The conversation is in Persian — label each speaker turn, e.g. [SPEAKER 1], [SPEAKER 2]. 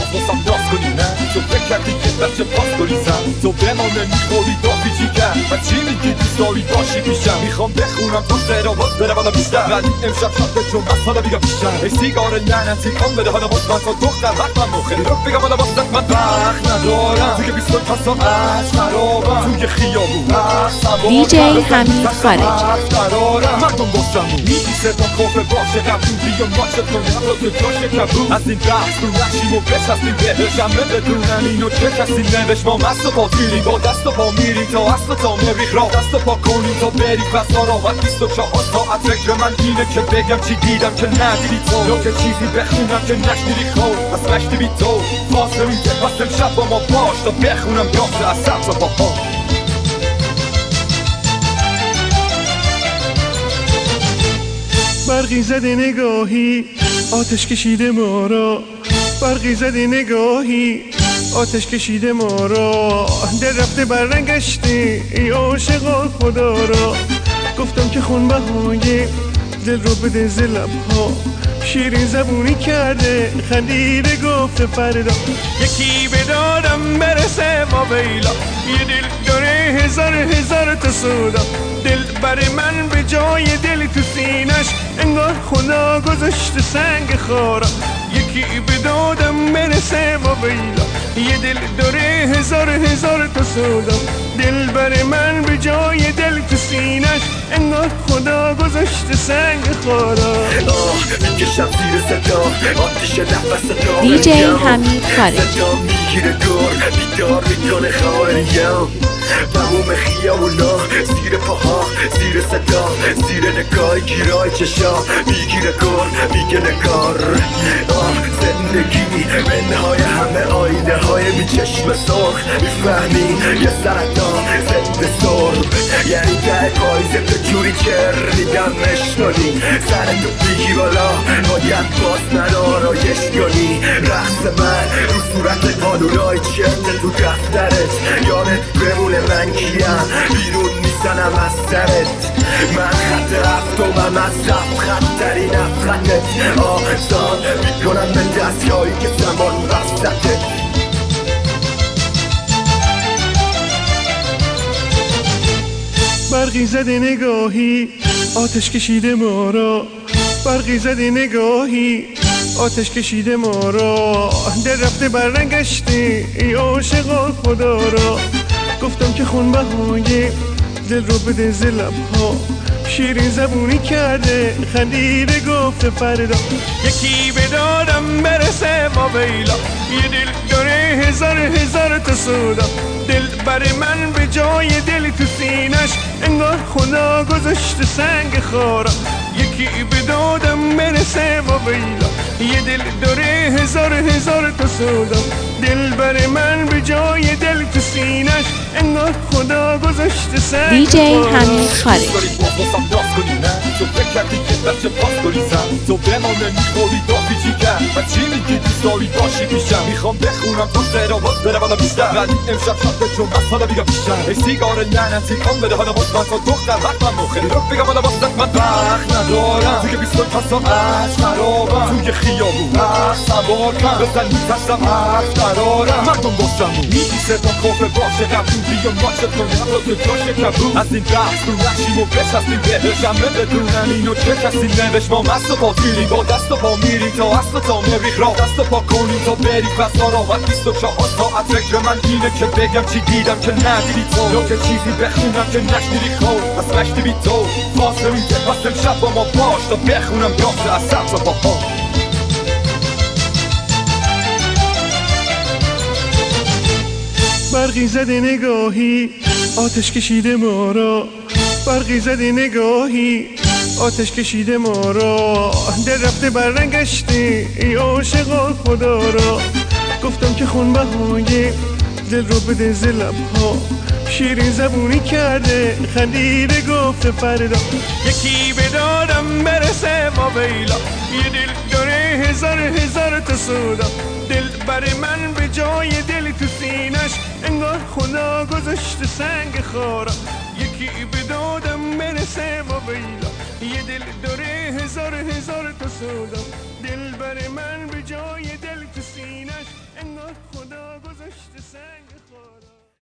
[SPEAKER 1] واسم ناز کنی نه تو فکر کردی که بچه پاس گریزم تو به ما نمیخوری دافی چی کرد و چی میگی دوست داری باشی پیشم میخوام بخونم تو سر باز بره بالا بیشتر ولی امشب شب به جون بس حالا بگم بیشتر ای سیگار لعنتی کام بده حالا باز من تا دختر حتما مخیلی رو بگم حالا باز من وقت ندارم توی 22 پسام از خرابم توی خیابون
[SPEAKER 2] دی جی حمید خارج
[SPEAKER 1] مردم باشم میگی صدام خوفه باشه قبول بیام ماچت کنم تو تو جاش کبون از این بحث رو نشیم و بچستیم بهش همه بدونن اینو چه کسی نوش ما مست و پاتیریم با دست و پا میریم تا اصل تا مریخ را دست و پا کنیم تا بری فسا راحت 24 ساعت فکر من اینه که بگم چی دیدم که ندیدی تو یا که چیزی بخونم که نشنیدی خود پس مشتی بی تو فاصله میده پس امشب با ما باش تا بخونم یاسه از سبز و باها
[SPEAKER 3] برقی زده نگاهی آتش کشیده ما را برقی زده نگاهی آتش کشیده ما را دل رفته برنگشته ای عاشقان خدا را گفتم که خونبهای دل رو بده ز لبها شیرین زبونی کرده خندیده گفته فردا یکی به دادم برسه ما بیلا یه دل داره هزار تا سودا دل بر من به جای دل تو سینش انگار خدا گذاشته سنگ خارا یکی به دادم برسه ما بیلا یه دل داره هزار تا سودا دل بر من به جای دل تو سینش انگار خدا گذاشته سنگ خارا
[SPEAKER 4] میکشم زیر صدا آتیش نفس دارم
[SPEAKER 2] دی جی حمید خارج
[SPEAKER 4] صدا میگیره دور بیدار میکنه خواهریم بموم خیاولا زیر پاها زیر صدا زیر نگاه گیرای چشا میگیره گر میگه نگار زندگی منهای همه آینه های بی چشم سرخ میفهمی یه سرطان زنده سرب یعنی ده پایزه به جوری چر میگم نشنونی سرتو بگی بالا باید باز من آرایش کنی رقص من رو صورت قانونای چرت تو دفترت یادت بمونه من کیم بیرون میزنم از سرت من خط هفتمم از رفت خطترین افخطت آزاد میکنم به دستیایی که زمان وسطت
[SPEAKER 3] برقی زده نگاهی آتش کشیده ما را برقی زده نگاهی آتش کشیده ما را دل رفته برنگشته ای عاشقان خدا را گفتم که خونبهای دل رو بده ز لبها شیرین زبونی کرده خندیده گفته فردا یکی به دادم برسه ما بیلا یه دل داره هزار تا سودا دل بر من به جای دل تو سینش انگار خدا گذاشته سنگ خارا یکی به دادم برسه ما بیلا یه دل داره هزار تا سودا دل بر من به جای دل تو سینش انگار خدا گذاشته سنگ
[SPEAKER 2] دی جی حمید خارج
[SPEAKER 1] واسم ناز کنی نه تو فکر کردی که بچه پاس گریزم تو به ما نمیخوری دافی چی کرد و چی میگی دوست داری باشی پیشم میخوام بخونم تو سر باز بره بالا بیشتر ولی امشب شب به جون بس حالا بگم بیشتر ای سیگار لعنتی کام بده حالا باز من تا دختر حتما مخیلی رو بگم حالا باز من وقت ندارم توی 22 پسام از خرابم توی خیابون از سوار کن بزن میترسم حرف قرارم مردم باشم میگی صدام خوفه باشه قبول بیام ماچت کنم تو تو جاش کبون از این بحث رو نشیم و بچستیم بهش همه بدونن اینو چه کسی نوش ما مست و پاتیریم با دست و پا میریم تا اصل تا مریخ را دست و پا کنیم تا بری فسا راحت 24 ساعت فکر من اینه که بگم چی دیدم که ندیدی تو یا که چیزی بخونم که نشنیدی خود پس مشتی بی تو فاصله میده پس امشب با ما باش تا بخونم یاسه از سبز و باها
[SPEAKER 3] برقی زده نگاهی آتش کشیده ما را برقی زده نگاهی آتش کشیده ما را دل رفته برنگشته ای عاشقان خدا را گفتم که خونبهای دل رو بده ز لبها شیرین زبونی کرده خندیده گفته فردا یکی به دادم برسه ما بیلا یه دل داره هزار تا سودا دل بر من به جای دل تو سینش انگار خدا گذاشته سنگ خارا یکی به دادم برسه ما بیلا یه دل داره هزار تا سودا دل بر من به جای دل تو سینش پشت سنگ